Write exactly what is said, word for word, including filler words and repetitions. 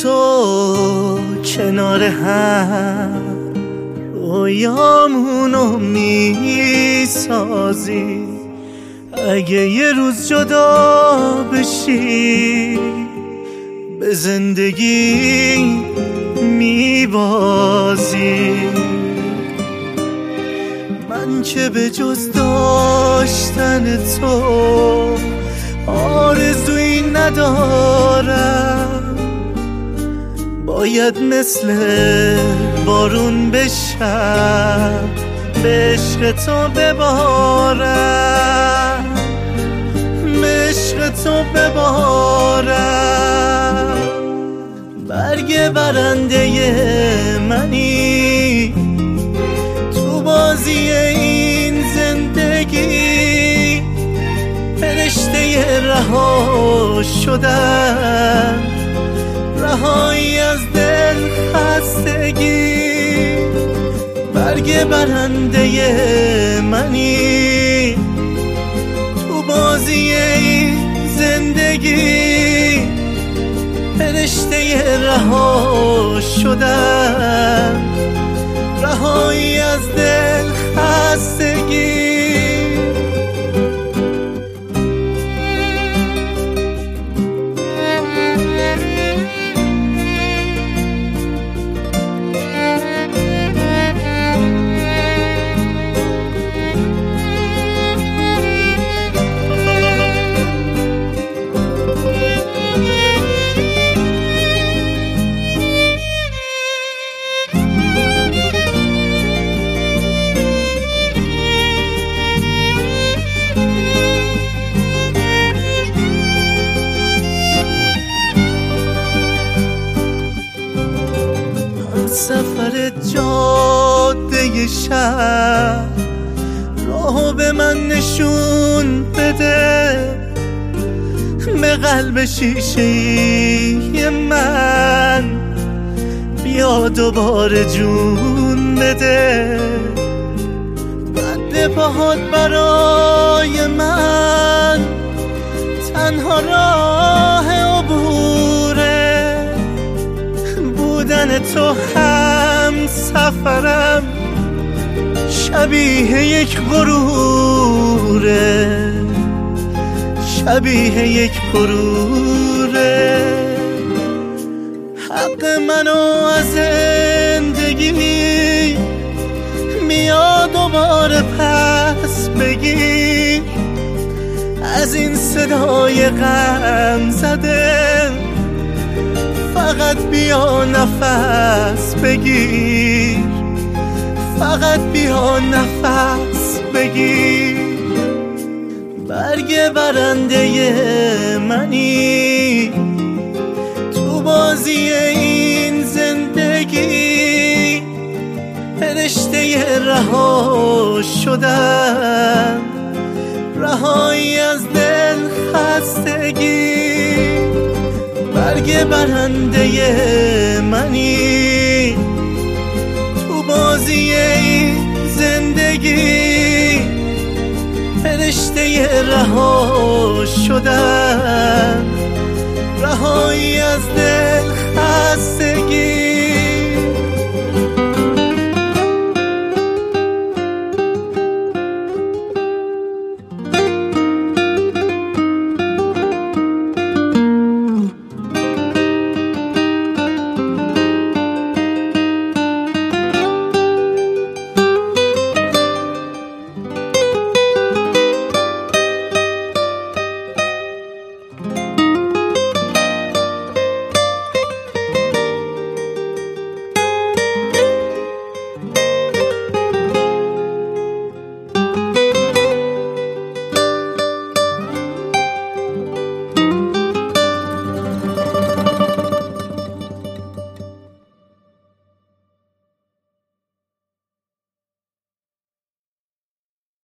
تو کنار هم رویامونو میسازی. اگه یه روز جدا بشی به زندگی میبازی. من که به جز داشتن تو آرزویی ندارم، باید مثل بارون بشم به عشق تو ببارم، به عشق تو ببارم. برگ برنده منی تو بازی این زندگی، فرشته رها شدم، رهایی از دل خستگی. برگ برنده منی تو بازی این زندگی، فرشته رها شدم، رهایی از دل خستگی. سفر جاده شهر راهو به من نشون بده، به قلب شیشه من بیا دوباره جون بده. بند پاهات برای من تنها راه عبوره، بودن تو هم سفرم شبیه یک غروره، شبیه یک غروره. حق منو از زندگی میاد دوباره پس بگیر، از این صدای غم زده فقط بیا نفس بگیر، فقط بیا نفس بگیر. برگ برنده منی تو بازی این زندگی، فرشته رها شدم، رهایی از دل خستگی. برگ برنده منی تو بازی این زندگی، فرشته رها شدم، رهایی از دل خستگی.